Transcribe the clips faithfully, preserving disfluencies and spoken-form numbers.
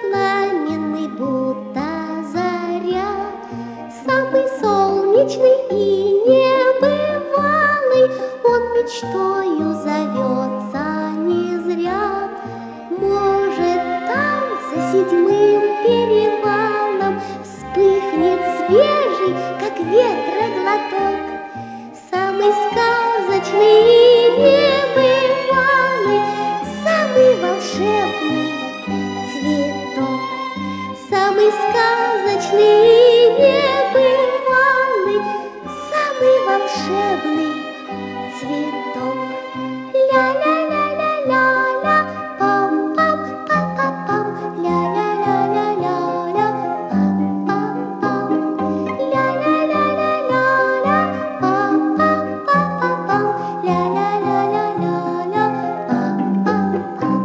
пламенный, будто заря, самый солнечный и небывалый, он мечтою зовется не зря. Может, там за седьмым перевалом вспыхнет свежий, как ветра, глоток, самый сказочный и небывалый, самый волшебный цветок, самый сказочный и небывалый, самый волшебный цветок. Ля-ля-ля-ля-ля-ля, пам-пам, па-па-пам, ля-ля-ля-ля-ля-ля, пам-пам-пам, ля-ля-ля-ля-ля-ля, пам-пам, па-па-пам, ля-ля-ля-ля-ля-ля, пам-пам-пам.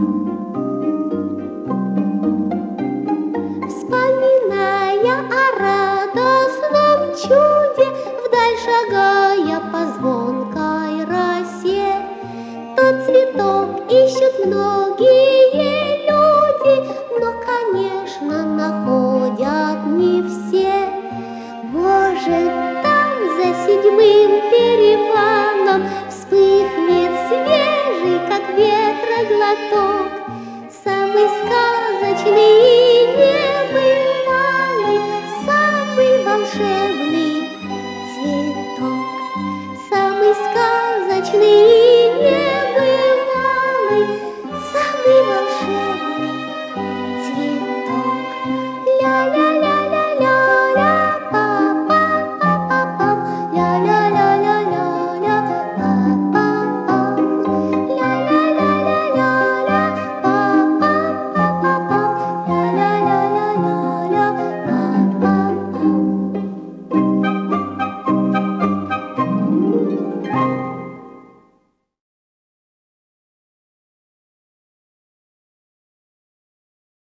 Вспоминая о радостном чуде, вдаль шагая по звонкой росе, тот цветок ищут многие люди, но, конечно, находят не все. Может, там за седьмым перевалом вспыхнет свежий, как ветра, глоток, самый сказочный и небывалый, самый волшебный цветок, самый сказочный и небывалый, самый волшебный цветок. Ля-ля.